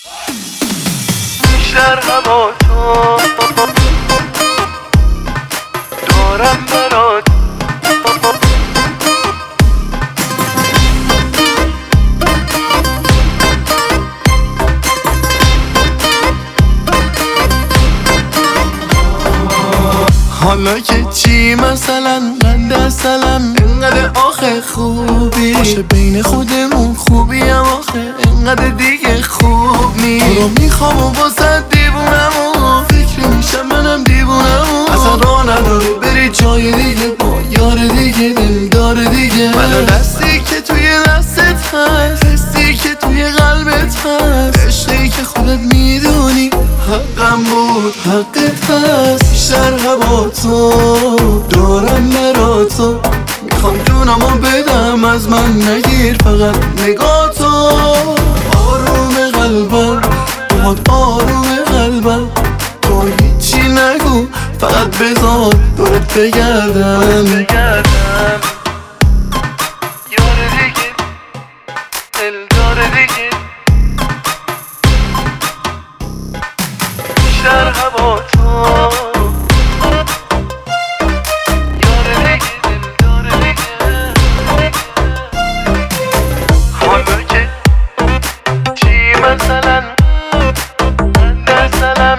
بیشتر هوا تو دارم برات. حالا که چی مثلا من دستلم انقدر آخه خوبی باشه بین خودمون خوبیم آخه انقدر دیگه خوب نی تو رو میخوام و واسه دیوونم و فکر میشم منم دیوونم اصلا راه نداره بری جای دیگه با یار دیگه دلدار دیگه منو دستی که توی دستت هست حسی که توی قلبت هست عشقی که خودت میدونی حقم بود حقت هست. بیشتر هوا تو دارم برا تو میخوام جونمو بدم از من نگیر فقط نگاه تو آروم قلبم باد آروم قلبم تو هیچی نگو فقط بذار دورت بگردم یار دیگه دلدار دیگه بیشتر هوا تو یار دیگه دلدار دیگه حالا که چی مثلا من دستلم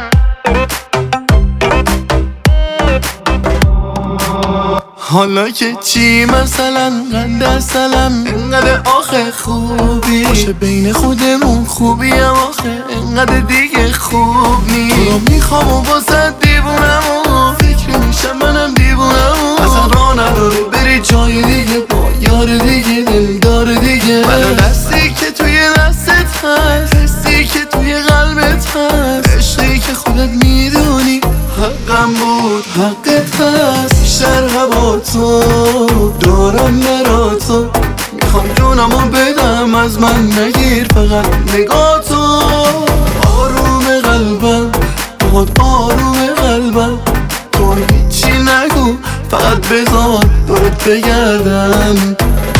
حالا که چی مثلا قند سلم انقدر آخه خوبی باشه بین خودمون خوبیم آخه انقدر دیگه خوب نی تو رو میخوام و واسه دیوونم و فکر میشم منم دیوونم اصلا راه نداره بری جای دیگه با یار دیگه دلدار دیگه منو دستی که توی دستت هست حسی که توی قلبت هست عشقی که خودت میدونی حقم بود حقت هست. بیشتر هوا تو دارم برا تو میخوام جونمو بدم از من نگیر فقط نگاه تو آروم قلبم باد آروم قلبم تو هیچی نگو فقط بذار دورت بگردم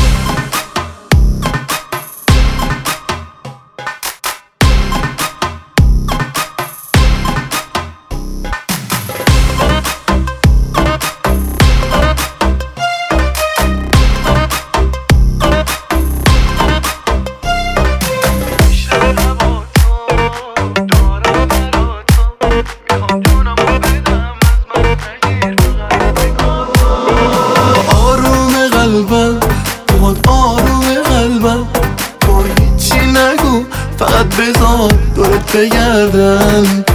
آروم قلبم تو هیچی نگو فقط بذار دورت بگردم